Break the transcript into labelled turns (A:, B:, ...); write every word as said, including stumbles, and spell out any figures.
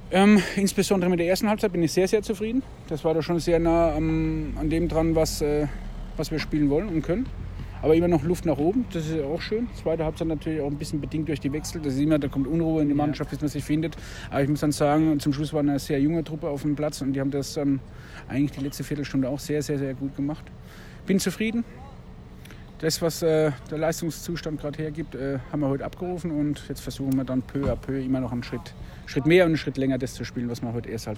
A: Ähm, insbesondere mit der ersten Halbzeit bin ich sehr, sehr zufrieden. Das war da schon sehr nah ähm, an dem dran, was, äh, was wir spielen wollen und können. Aber immer noch Luft nach oben, das ist auch schön. Zweite Halbzeit natürlich auch ein bisschen bedingt durch die Wechsel. Das ist immer, da kommt Unruhe in die Mannschaft, bis man sich findet. Aber ich muss dann sagen, zum Schluss war eine sehr junge Truppe auf dem Platz und die haben das ähm, eigentlich die letzte Viertelstunde auch sehr, sehr, sehr gut gemacht. Bin zufrieden. Das, was äh, der Leistungszustand gerade hergibt, äh, haben wir heute abgerufen und jetzt versuchen wir dann peu à peu immer noch einen Schritt, Schritt mehr und einen Schritt länger das zu spielen, was wir heute erst halt